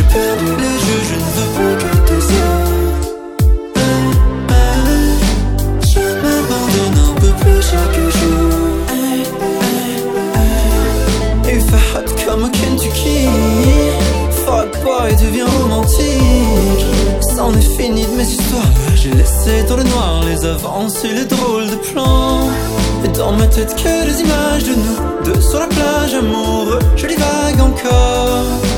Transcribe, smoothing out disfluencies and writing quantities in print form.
perdu le jeu, je ne veux plus que tes yeux. Je m'abandonne un peu plus chaque jour. If I had come a Kentucky, fuck boy devient romantique. C'en est fini de mes histoires, j'ai laissé dans le noir les avances et les drôles de plans. Et dans ma tête que des images de nous deux sur la plage amoureux, je divague encore.